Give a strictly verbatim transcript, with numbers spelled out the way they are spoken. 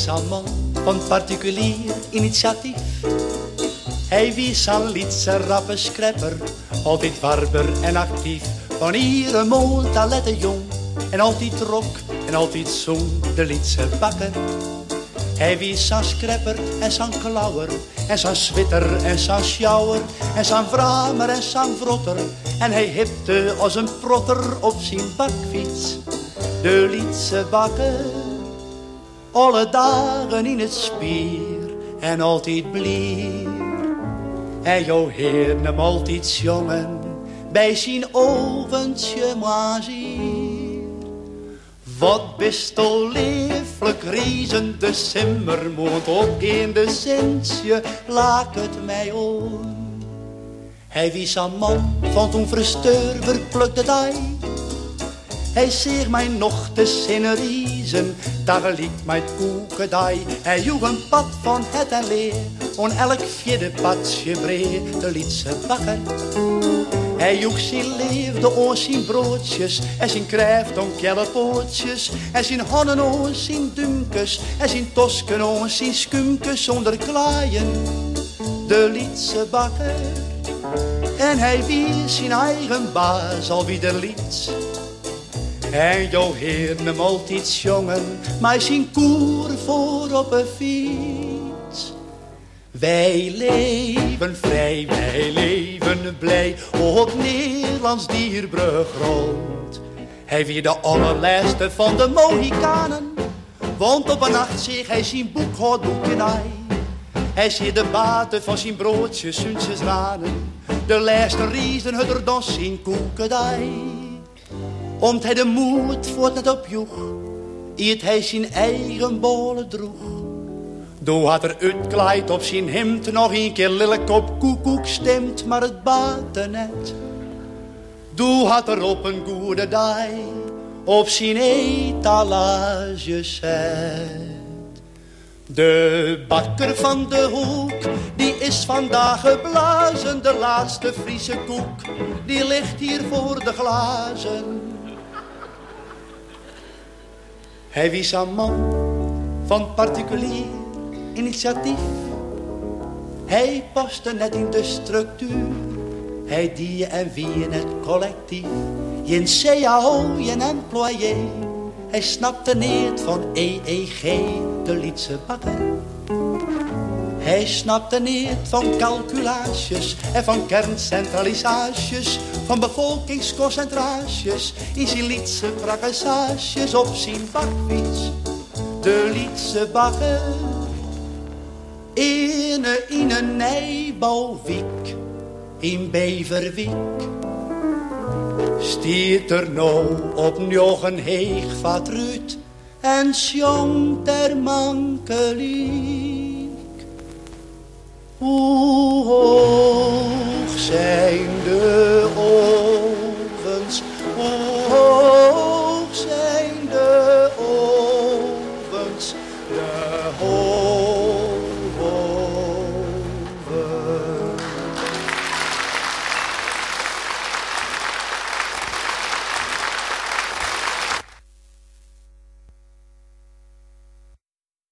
wies een man van particulier initiatief. Hij wies een liedse rappe scrapper, altijd warber en actief. Van hier een mooi talette jong, en altijd rock en altijd zong de liedse bakker. Hij wies zijn scrapper en zijn klauwer, en zijn zwitter en zijn sjouwer, en zijn vramer en zijn vrotter. En hij hipte als een protter op zijn bakfiets. De liedse bakker, alle dagen in het spier en altijd blier. En jou heer hem altijd jongen, bij zijn oventje maar zier. Wat best al lieflijk riezen de simmermond op in de zinsje, laat het mij om. Hij wies een man van toen versteur, plukt het ei. Hij zeeg mij nog te zinnen riezen, daar liet mij het koekedij. Hij joeg een pad van het en leer, on elk vierde padje breed, de liedse bakker. Hij joeg zijn leefde on zijn broodjes, en zijn krijft on kellepootjes, en zijn honnen on zijn dunkes, en zijn tosken on zijn skumkes zonder klaaien, de liedse bakker. En hij wies zijn eigen baas al wie de lied. En jou heer hem altijd jongen, maar zijn koer voor op een fiets. Wij leven vrij, wij leven blij, op Nederlands dierbrug rond. Hij wie de allerlaatste van de Mohikanen, want op een nacht zeg hij zijn boekhoudboekenij. Hij ziet de baten van zijn broodjes, zuntjes ranen, de laatste riezen het er dan zijn koekedij. Omdat hij de moed voort net opjoeg, eet hij zijn eigen bolen droeg. Doe had er uitkleid op zijn hemd, nog een keer lelijk op koekoek stemt, maar het baatte net. Doe had er op een goede dag, op zijn etalage zet. De bakker van de hoek, die is vandaag geblazen, de laatste Friese koek, die ligt hier voor de glazen. Hij wies een man van particulier initiatief. Hij paste net in de structuur. Hij die en wie in het collectief. Je C A O, je employé. Hij snapte niet van E E G, de liedse bakker. Hij snapte niet van calculaties en van kerncentralisaties, van bevolkingsconcentraties in zijn liedse prakkesages op zijn bakfiets. De liedse bakker in een, in een nijbouwwiek in Beverwijk stiert er nou op nog een heeg vat ruut en sjong ter mankeliek.